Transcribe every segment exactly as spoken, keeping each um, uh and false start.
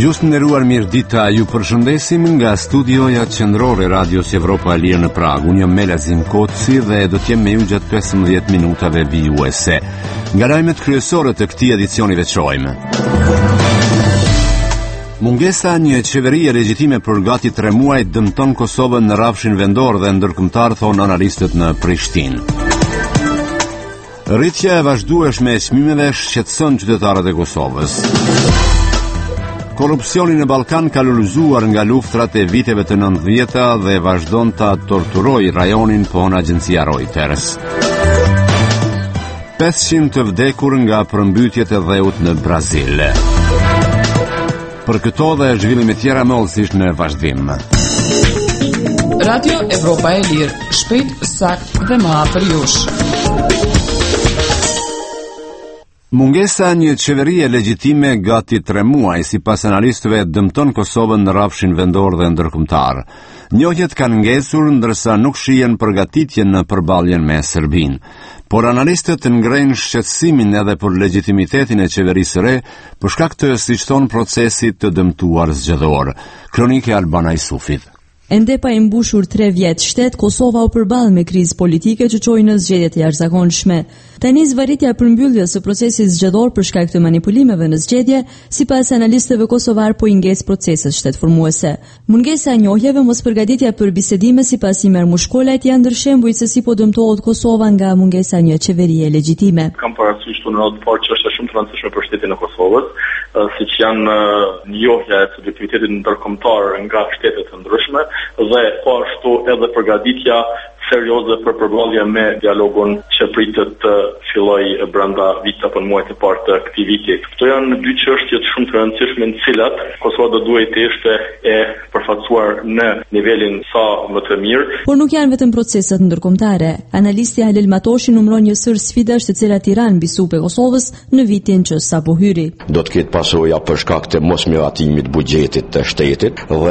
Dëgjues të nderuar, mirëdita, ju përshëndesim nga studioja qendrore e Radios Evropa e Lirë në Prag. Unë jam Melazim Koci dhe do të jem me ju gjatë pesëmbëdhjetë minutave vijuese. Nga lajmet kryesore të këtij edicioni veçojmë: mungesa një qeverie legjitime për gati tre muaj dëmton Kosovën në rrafshin vendor dhe ndërkombëtar, thonë analistët në Prishtinë. Rritja e vazhdueshme e çmimeve shqetëson qytetarët e Kosovës. Korrupsioni në Ballkan ka lulëzuar nga luftrat e viteve të nëntëdhjetë dhe vazhdon ta torturojë rajonin, po në agjencia Reuters. pesëqind të vdekur nga përmbytjet e dheut në Brazil. Për këto dhe zhvillime tjera mollësisht në vazhdim. Radio Evropa e Lirë, shpejt, sakt dhe më afër jush. Mungesa një qeverie legjitime gati tre muaj, sipas analistëve, dëmton Kosovën në rrafshin vendor dhe ndërkombëtar. Njohjet kanë ngesur ndërsa nuk shihen përgatitje në përballjen me Serbinë. Por analistët ngrejnë shqetësimin edhe për legjitimitetin e qeverisë së re për shkak të, siç thon, procesit të dëmtuar zgjedhor. Kronike Albana Isufit. Ende pa i mbushur tre vjet shtet, Kosova u përball me krizë politike që çoi në zgjedhje të jashtëzakonshme. Tani zvarritja e përmbylljes së procesit zgjedhor për shkak të manipulimeve në zgjedhje, sipas analistëve kosovar, po i nges proceset shtetformuese. Mungesa e njohjeve, mos përgatitja për bisedime, sipas Imer Mushkolajt, janë ndër shembujt se si po dëmtohet Kosova nga mungesa e një qeverie legjitime. Kam parasysh në radhë parë që është shumë të rëndësishme për shtetin e Kosovës, siç janë njohja e subjektivitetit ndërkombëtar nga shtetet të ndryshme dhe po ashtu edhe përgatitja serioze për përballje me dialogun që pritet të fillojë brenda vitit apo në muajt e parë të këtij viti. Këto janë dy çështje shumë të rëndësishme në të cilat Kosova do duhet të ishte e përfaqësuar në nivelin sa më të mirë. Por nuk janë vetëm proceset ndërkombëtare. Analisti Halil Matoshi numëron një sër sfidash të cilat Tirana mbi supë e Kosovës në vitin që sapo hyri. Do të ketë pasoja për shkak të mosmiratimit buxhetit të shtetit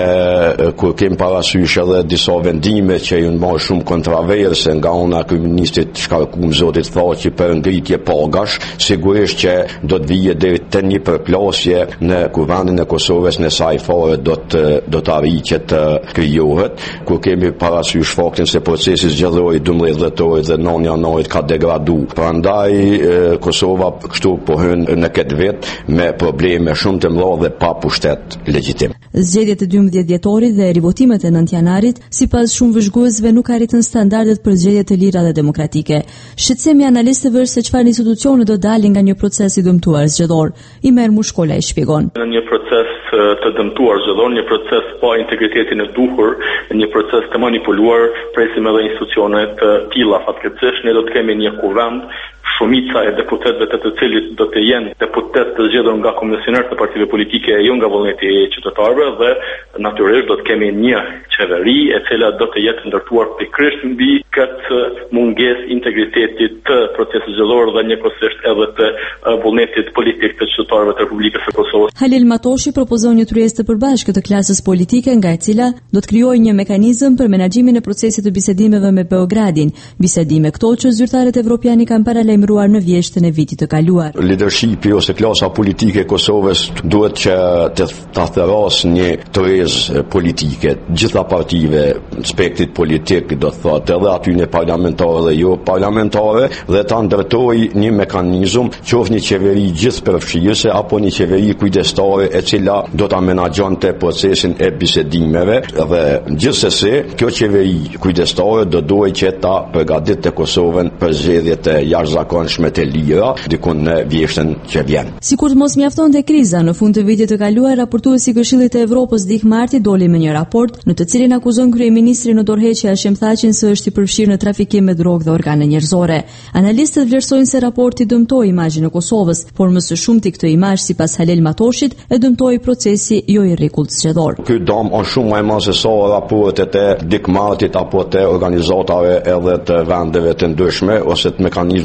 dhe kur kem parasysh edhe disa vendime që janë më shumë kontraverse nga ana e kryeministit Shkarkum, zotit thotë që për ngritje pagash, sigurisht që do të vijë deri te një përplasje në kuvendin e Kosovës në sa i fare do të do të arrijë të krijohet, kur kemi parasysh faktin se procesi zgjedhor i dymbëdhjetë dhjetorit dhe nëntë janarit ka degraduar. Prandaj Kosova kështu po hyn në këtë vit me probleme shumë të mëdha dhe pa pushtet legjitim. Zgjedhjet e dymbëdhjetë dhjetorit dhe rivotimet e nëntë janarit, sipas shumë vëzhguesve, nuk arritën standardet për zgjedhje të lira dhe demokratike. Shqetësimi i analistëve është se çfarë institucione do dalin nga një proces i dëmtuar zgjedhor. Imer Mushkolaj shpjegon. Në një proces të dëmtuar zgjedhor, një proces pa integritetin e duhur, një proces të manipuluar, presim edhe institucione të tilla fatkeqësisht, ne do të kemi një kuvend shumica e deputetëve të të cilit do të jenë deputetë të zgjedhur nga komisionerët të partive politike, jo nga vullneti i qytetarëve, dhe natyrisht do të kemi një qeveri e cila do të jetë ndërtuar pikërisht mbi këtë mungesë integritetit të procesit zgjedhor dhe njëkohësisht edhe të vullnetit politik të qytetarëve të Republikës së Kosovës. Halil Matoshi propozon një tryezë të përbashkët të klasës politike, nga e cila do të krijojë një mekanizëm për menaxhimin e procesit të bisedimeve me Beogradin, bisedime këto që zyrtarët evropianë kanë paralajmëruar në vjeshtën e vitit të kaluar. Leadershipi ose klasa politike e Kosovës duhet që të ta therrasë një tryezë politike, gjitha partive, spektrit politik, do të thotë edhe aty në parlamentare dhe jo parlamentare, dhe ta ndërtojë një mekanizëm, qoftë një qeveri gjithëpërfshirëse apo një qeveri kujdestare e cila do ta menaxhonte procesin e bisedimeve, dhe gjithsesi kjo qeveri kujdestare do duhet që ta përgatitë Kosovën për zgjedhjet e jashtëzakonshme të lira dikun në vjeshtën që vjen. Sikur të mos mjaftonte kriza, në fund të vitit të kaluar, raportuesi i Këshillit të Evropës Dick Marty doli me një raport në të cilin akuzon kryeministrin në dorëheqje Hashim Thaqin se është i përfshirë në trafikim me drogë dhe organe njerëzore. Analistët vlerësojnë se raporti dëmtoi imazhin e Kosovës, por më së shumti këtë imazh, sipas Halil Matoshit, e dëmtoi procesi jo i rregullt zgjedhor. Ky dëm është shumë më i madh se sa raportet e Dick Martyt apo të organizatave edhe të vendeve të ndryshme ose të mekanizmave të ndryshme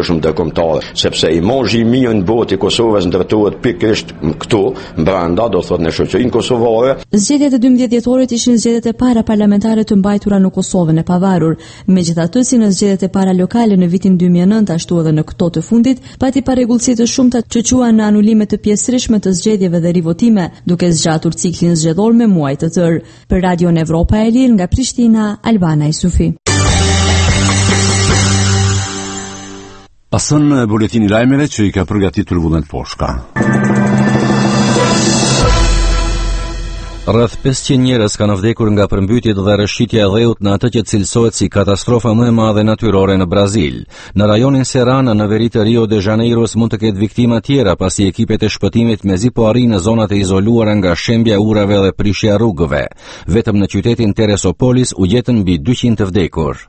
shumë ndërkombëtare, sepse imazhi i mirë në botë i Kosovës ndërtohet pikërisht këtu, brenda, do thotë në shoqërinë kosovare. Zgjedhjet e dymbëdhjetë dhjetorit ishin zgjedhjet e para parlamentare të mbajtura në Kosovën e pavarur. Megjithatë, si në zgjedhjet e para lokale në vitin dy mijë e nëntë, ashtu edhe në këto të fundit, pati parregullsi të shumta që quan në anulime të pjesërishtme të zgjedhjeve dhe rivotime, duke zgjatur ciklin zgjedhor me muaj të tërë. Për Radion Evropa e Lirë nga Prishtina, Albana Isufi. Pasën buletini lajmeve që i ka përgatitur Vullnet Poshka. Rreth pesëqind njerëz kanë vdekur nga përmbytjet dhe rrëshqitja e dheut në atë që cilësohet si katastrofa më e madhe natyrore në Brazil. Në rajonin Serrana, në veri të Rio de Janeiros, mund të ketë viktima tjera pasi ekipet e shpëtimit mezi po arrin në zonat e izoluara nga shembja e urave dhe prishja e rrugëve. Vetëm në qytetin Teresopolis u gjetën mbi dyqind të vdekur.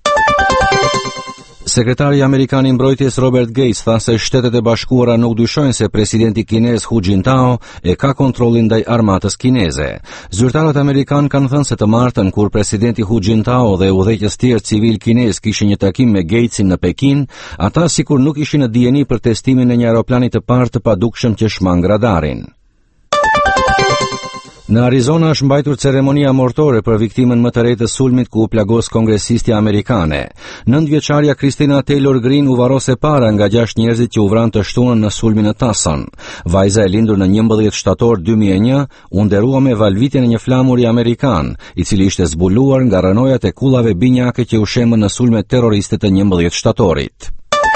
Sekretari Amerikan i Mbrojtjes Robert Gates tha se Shtetet e Bashkuara nuk dyshojnë se presidenti kinez Hu Jintao e ka kontrollin ndaj armatës kineze. Zyrtarët amerikan kanë thënë se të martën kur presidenti Hu Jintao dhe udhëheqës tjerë civil kinez kishin një takim me Gatesin në Pekin, ata sikur nuk ishin në dijeni për testimin e një aeroplani të parë të padukshëm që shmang radarin. Në Arizona është mbajtur ceremonia mortore për viktimën më të re të sulmit ku u plagos kongresistja amerikane. Nëntëvjeçaria Christina Taylor Greene u varos e para nga gjashtë njerëzit që u vranë të shtunën në sulmin në Tucson. Vajza e lindur në njëmbëdhjetë shtator dy mijë e një u nderua me valvitjen e një flamuri amerikan, i cili ishte zbuluar nga rënojat e kullave binjake që u shemën në sulmet terroriste të njëmbëdhjetë shtatorit.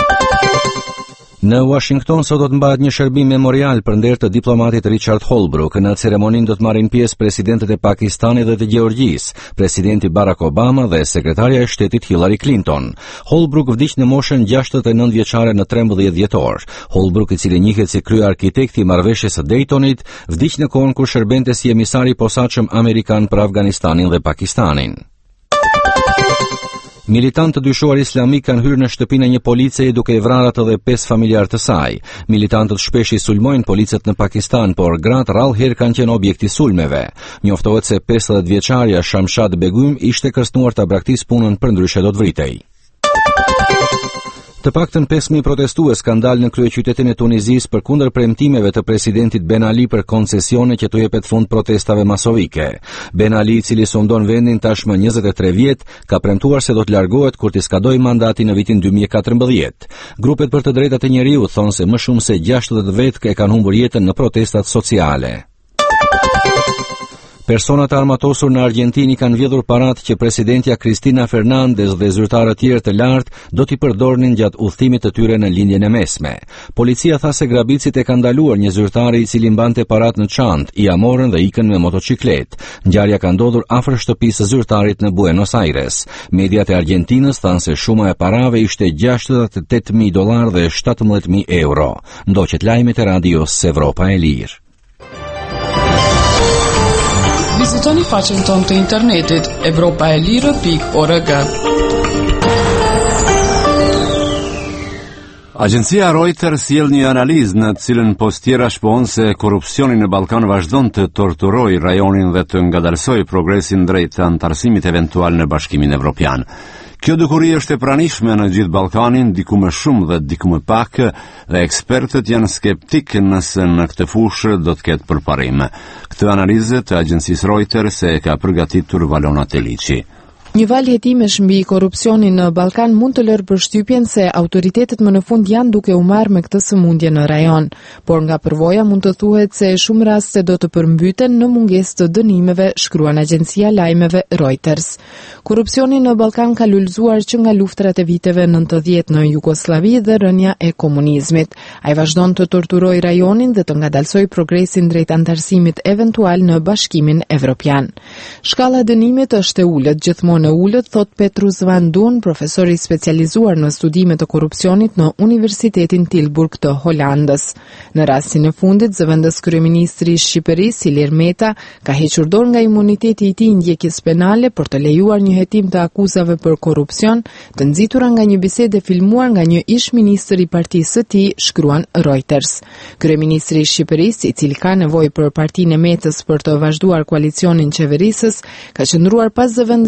Në Washington sot do të mbahet një shërbim memorial për nder të diplomatit Richard Holbrooke. Në ceremoninë do të marrin pjesë presidentët e Pakistanit dhe të Gjeorgjisë, presidenti Barack Obama dhe sekretarja e shtetit Hillary Clinton. Holbrooke vdiq në moshën gjashtëdhjetë e nëntë vjeçare në trembëdhjetë dhjetor. Holbrooke, i cili njihet si kryearkitekti i marrëveshjes së Daytonit, vdiq në kohën kur shërbente si emitar i posaçëm amerikan për Afganistanin dhe Pakistanin. Militantë të dyshuar islamik kanë hyrë në shtëpinë e një policie duke i vrarë atë dhe pesë familjarë të saj. Militantët shpesh i sulmojnë policët në Pakistan, por gratë rallëherë kanë qenë objekti sulmeve. Njoftohet se pesëdhjetë vjeçaria Shamshad Begum ishte kërcënuar ta braktisë punën, përndryshe do të vritej. Të paktën pesë mijë protestues kanë dalë në kryeqytetin e Tunizisë përkundër premtimeve të presidentit Ben Ali për koncesione që të jepet fund protestave masovike. Ben Ali, i cili sundon vendin tashmë njëzet e tre vjet, ka premtuar se do të largohet kur t'i skadojë mandati në vitin dy mijë e katërmbëdhjetë. Grupet për të drejtat e njeriut thonë se më shumë se gjashtëdhjetë vetë e kanë humbur jetën në protestat sociale. Personat armatosur në Argjentinë kanë vjedhur paratë që presidentja Cristina Fernandez dhe zyrtarë tjerë të lartë do t'i përdornin gjatë udhëtimit të tyre në lindjen e mesme. Policia tha se grabicit e kanë ndaluar një zyrtar i cili mbante paratë në çantë, i amorën dhe ikën me motocikletë. Ngjarja ka ndodhur afër shtëpisë së zyrtarit në Buenos Aires. Mediat e Argjentinës thanë se shuma e parave ishte gjashtëdhjetë e tetë mijë dollar dhe shtatëmbëdhjetë mijë euro. Ndoqet lajmet e radios Evropa e Lirë. Vizitoni faqen tonë të internetit evropa e lirë pikë org. Agjencia Reuters sjell një analizë në të cilën postiera shpohen se korrupsioni në Ballkan vazhdon të torturojë rajonin dhe të ngadalsojë progresin drejt antarësimit eventual në Bashkimin Evropian. Kjo dukuri është e pranishme në gjithë Ballkanin, diku më shumë dhe diku më pak, dhe ekspertët janë skeptik nëse në këtë fushë do të ketë përparim. Këtë analizë të agjencisë Reuters e ka përgatitur Valona Teliçi. Një val hetimesh mbi korrupsionin në Ballkan mund të lërë përshtypjen se autoritetet më në fund janë duke u marrë me këtë sëmundje në rajon, por nga përvoja mund të thuhet se shumë raste do të përmbyten në mungesë të dënimeve, shkruan agjencia lajmeve Reuters. Korrupsioni në Ballkan ka lulëzuar që nga luftrat e viteve nëntëdhjetë në Jugosllavi dhe rënja e komunizmit. Ai vazhdon të torturojë rajonin dhe të ngadalsojë progresin drejt antarësimit eventual në Bashkimin Evropian. Shkalla e dënimit është e ulët gjithmonë në ullët, thot Petrus Van Duun, profesor i specializuar në studime të korrupsionit në Universitetin Tilburg të Hollandës. Në rastin e fundit, zëvendës kryeministri i Shqipërisë, Ilir Meta, ka hequr dorë nga imuniteti i tij ndjekjes penale për të lejuar një hetim të akuzave për korrupsion, të nxitura nga një bisedë filmuar nga një ish-ministër i partisë së tij, shkruan Reuters. Kryeministri i Shqipërisë, i cili ka nevojë për partinë e Metës për të vazhduar koalicionin qeverisës, ka qëndruar pas zëvendësit të tij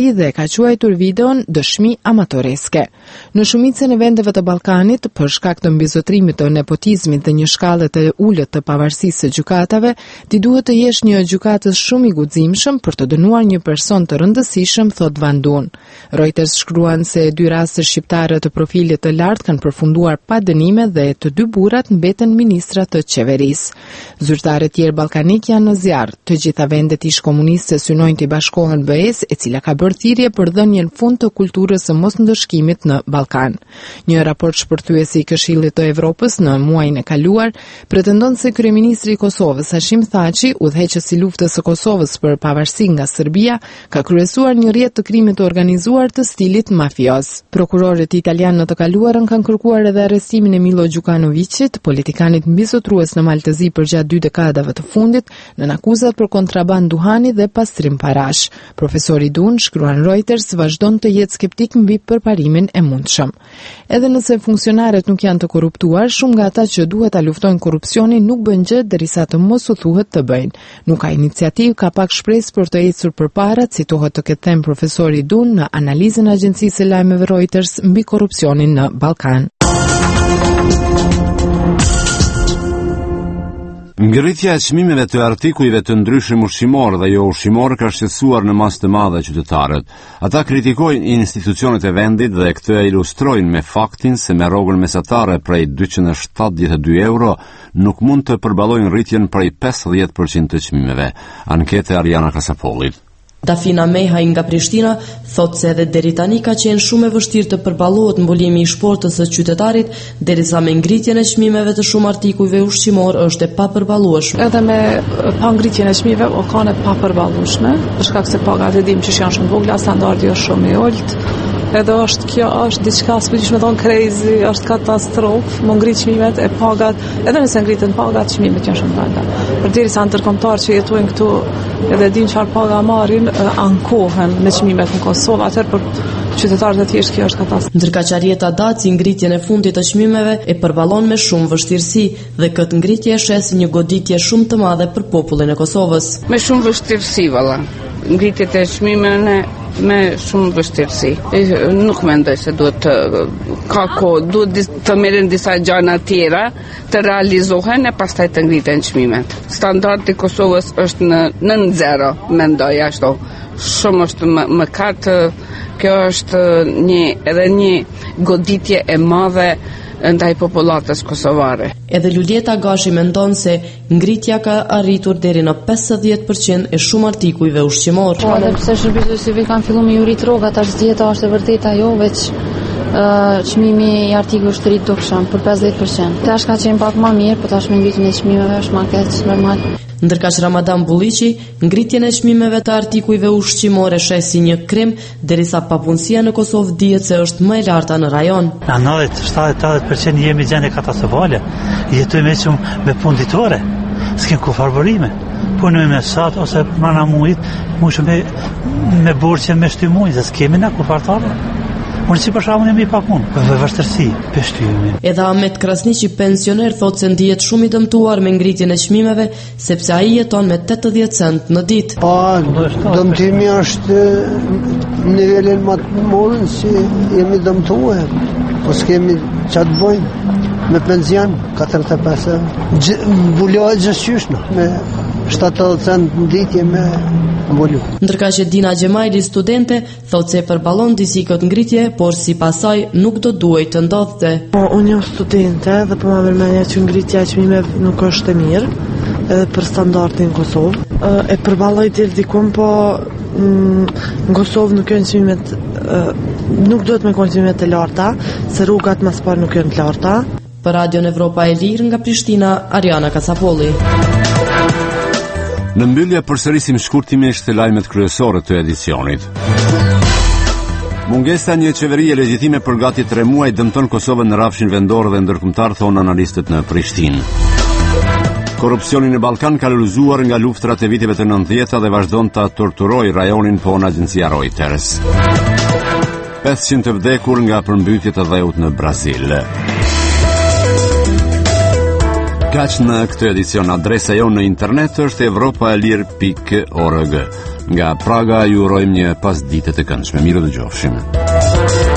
tij dhe ka quajtur videon dëshmi amatoreske. Në shumicën e vendeve të Ballkanit, për shkak të mbizotrimit të nepotizmit dhe një shkallë të ulët të pavarësisë së gjykatave, ti duhet të jesh një gjykatës shumë i guximshëm për të dënuar një person të rëndësishëm, thot Van Dun. Reuters shkruan se dy raste shqiptare të profilit të lartë kanë përfunduar pa dënime dhe të dy burrat mbeten ministra të qeverisë. Zyrtarët e tjerë ballkanik janë në zjarr. Të gjitha vendet ish komuniste synojnë të bashkohen B E-s, e cila ka bërë thirrje për dhënien fund të kulturës së mosndëshkimit në Ballkan. Një raport shpërthyesi i Këshillit të Evropës në muajin e kaluar pretendon se kryeministri i Kosovës Hashim Thaçi, udhëheqësi i luftës së Kosovës për pavarësi nga Serbia, ka kryesuar një rrjet të krimit të organizuar të stilit mafioz. Prokurorët italianë në të kaluarën kanë kërkuar edhe arrestimin e Milo Đukanovićit, politikanit mbizotrues në Maltëzi përgjatë dy dekadave të fundit, në akuzat për kontraband duhani dhe pastrim parash. Profesori Dun, shkruan Reuters, vazhdon të jetë skeptik mbi përparimin e mundshëm. Edhe nëse funksionarët nuk janë të korruptuar, shumë nga ata që duhet ta luftojnë korrupsionin nuk bën gjë derisa të mos u thuhet të bëjnë. Nuk ka iniciativë, ka pak shpresë për të ecur përpara, citohet të ketë thënë profesori Dun në analizën e agjencisë së lajmeve Reuters mbi korrupsionin në Ballkan. Ngritja e çmimeve të artikujve të ndryshëm ushqimor dhe jo ushqimor ka shqetësuar në masë të madhe qytetarët. Ata kritikojnë institucionet e vendit dhe këtë e ilustrojnë me faktin se me rrogën mesatare prej dyqind e shtatëdhjetë e dy euro nuk mund të përballojnë rritjen prej pesëdhjetë përqind të çmimeve. Ankete Ariana Kasapollit. Dafina Mehaj nga Prishtina thot se edhe deri tani ka qenë shumë e vështirë të përballohet mbulimi i shportës së qytetarit, derisa me ngritjen e çmimeve të shumë artikujve ushqimor është e papërballueshme. Edhe me pa ngritjen e çmimeve o kanë e papërballueshme, për shkak se pagat e dim që janë shumë vogla, standardi është shumë i ulët. Edhe është kjo është diçka s'po dish me thon crazy, është katastrofë, më ngrit çmimet e pagat, edhe nëse ngritën pagat, çmimet janë shumë të ulta. Përderisa ndërkombëtar që jetojnë këtu edhe din çfarë paga marrin, ankohen me çmimet në Kosovë, atëherë për qytetarët e tjerë kjo është katastrofë. Ndërka Qarieta Daci ngritjen e fundit të çmimeve e përballon me shumë vështirësi dhe këtë ngritje e sheh si një goditje shumë të madhe për popullin e Kosovës. Me shumë vështirësi valla. Ngritjet e çmimeve me shumë vështirësi. Nuk mendoj se duhet të ka kohë, duhet të merren disa gjëra tjera të realizohen e pastaj të ngriten çmimet. Standardi i Kosovës është në nëntë zero, mendoj ashtu. Shumë është më, mëkat, kjo është një edhe një goditje e madhe ndaj popullatës kosovare. Edhe Luljeta Gashi mendon se ngritja ka arritur deri në pesëdhjetë përqind e shumë artikujve ushqimor. Po, edhe pse shërbimeve kanë filluar me urit rroga, tash dieta është e vërtetë ajo, veç çmimi i artikujve është rrit dukshëm për pesëdhjetë përqind. Tash ka qenë pak më mirë, por tash me ngritjen e çmimeve është më keq, normal. Ndërkaq Ramadan Bulliqi ngritjen e çmimeve të artikujve ushqimore sheh si një krim, derisa papunësia në Kosovë dihet se është më e larta në rajon. Në nëntëdhjetë deri tetëdhjetë përqind jemi gjendje katastrofale. Jetojmë shumë me punë ditore. S'kem ku farbërime. Punojmë me sat ose mana mujit, mushë me me borxhe me shtymuj, se s'kemi na ku fartarë. Unë si për shkakun jemi pa punë, për vështirësi, për shtyjemi. Edhe Ahmet Krasniqi, pensioner, thotë se ndihet shumë i dëmtuar me ngritjen e çmimeve, sepse ai jeton me tetëdhjetë cent në ditë. Po, dëmtimi është në nivelin më të madh se jemi dëmtuar. Po s'kemi ç'a të bëjmë me pension katërdhjetë e pesë. Mbulohet gjithçysh me shtatëdhjetë cent në ditë me mbulu. Ndërka që Dina Gjemajli, studente, thotë se përballon disi këtë ngritje, por si pasaj nuk do duhej të ndodhte. Po, unë jam studente dhe po më vërmenja që ngritja e çmimeve nuk është e mirë, edhe për standardin në Kosovë. E përballoj deri diku, po në Kosovë nuk janë çmimet, nuk duhet me kanë çmimet e larta, se rrugat më së pari nuk janë të larta. Për Radion Evropa e Lirë nga Prishtina, Ariana Kasapolli. Në mbyllje përsërisim shkurtimisht të lajmet kryesore të edicionit. Mungesa një qeverie legjitime për gati tre muaj dëmton Kosovën në rrafshin vendor dhe ndërkombëtar, thonë analistët në Prishtinë. Korrupsioni në Ballkan ka lulëzuar nga luftrat e viteve të nëntëdhjetë dhe vazhdon ta torturojë rajonin, po në agjencia Reuters. pesëqind të vdekur nga përmbytjet e dheut në Brazil. Kaq në këtë edicion, adresa jonë në internet është evropaelir pikë org. Nga Praga ju urojmë një pasdite të këndshme. Mirë dëgjofshim.